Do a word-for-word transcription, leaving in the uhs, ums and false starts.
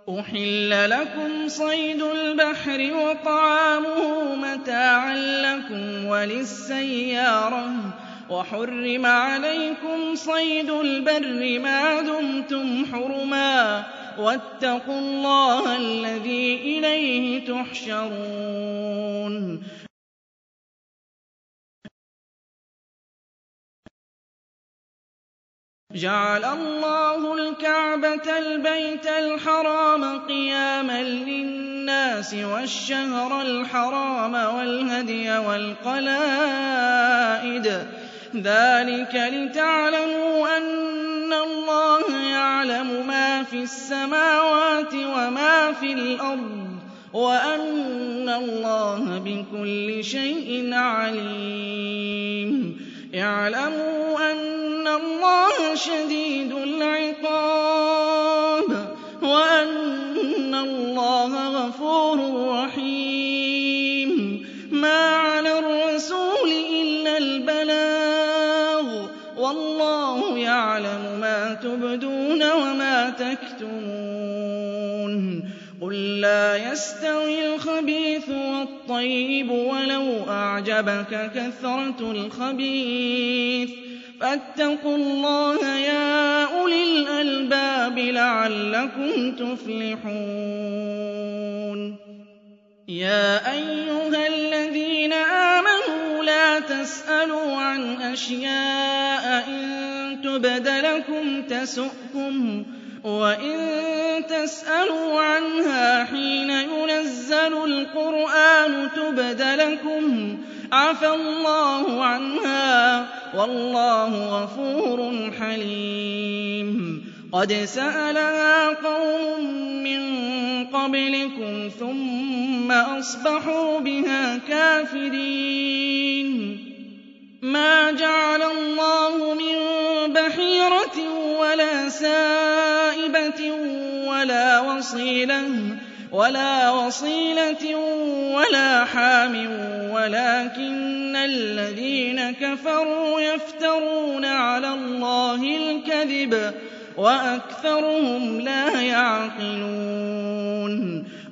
أُحِلَّ لَكُمْ صَيْدُ الْبَحْرِ وَطَعَامُهُ مَتَاعًا لَّكُمْ وَلِلسَّيَّارَةِ ۖ وَحُرِّمَ عَلَيْكُمْ صَيْدُ الْبَرِّ مَا دُمْتُمْ حُرُمًا ۗ وَاتَّقُوا اللَّهَ الَّذِي إِلَيْهِ تُحْشَرُونَ جَعَلَ اللَّهُ الْكَعْبَةَ الْبَيْتَ الْحَرَامَ قِيَامًا لِّلنَّاسِ وَالشَّهْرَ الْحَرَامَ وَالْهَدْيَ وَالْقَلَائِدَ ۚ ذَٰلِكَ لِتَعْلَمُوا أَنَّ اللَّهَ يَعْلَمُ مَا فِي السَّمَاوَاتِ وَمَا فِي الْأَرْضِ وَأَنَّ اللَّهَ بِكُلِّ شَيْءٍ عَلِيمٌ. اعْلَمُوا أَنَّ اللَّهَ شَدِيدُ الْعِقَابِ وَأَنَّ اللَّهَ غَفُورٌ رَّحِيمٌ. مَا عَلَى الرَّسُولِ إِلَّا الْبَلَاغُ ۗ وَاللَّهُ يَعْلَمُ مَا تُبْدُونَ وَمَا تَكْتُمُونَ. قُل لَّا يَسْتَوِي الْخَبِيثُ وَالطَّيِّبُ وَلَوْ أَعْجَبَكَ كَثْرَةُ الْخَبِيثِ ۚ فَاتَّقُوا اللَّهَ يَا أُولِي الْأَلْبَابِ لَعَلَّكُمْ تُفْلِحُونَ. يَا أَيُّهَا الَّذِينَ آمَنُوا لَا تَسْأَلُوا عَنْ أَشْيَاءَ إِن تُبْدَ لَكُمْ تَسُؤْكُمْ، وَإِن تَسْأَلُوا عَنْهَا حِينَ يُنَزَّلُ الْقُرْآنُ تُبْدَ لَكُمْ عَفَا اللَّهُ عَنْهَا ۗ وَاللَّهُ غَفُورٌ حَلِيمٌ. قَدْ سَأَلَهَا قَوْمٌ مِّن قَبْلِكُمْ ثُمَّ أَصْبَحُوا بِهَا كَافِرِينَ. مَا جَعَلَ اللَّهُ مِن بَحِيرَةٍ وَلَا سَائِبَةٍ وَلَا وَصِيلَةٍ وَلَا حَامٍ وَلَٰكِنَّ الَّذِينَ كَفَرُوا يَفْتَرُونَ عَلَى اللَّهِ الْكَذِبَ وَأَكْثَرُهُمْ لَا يَعْقِلُونَ.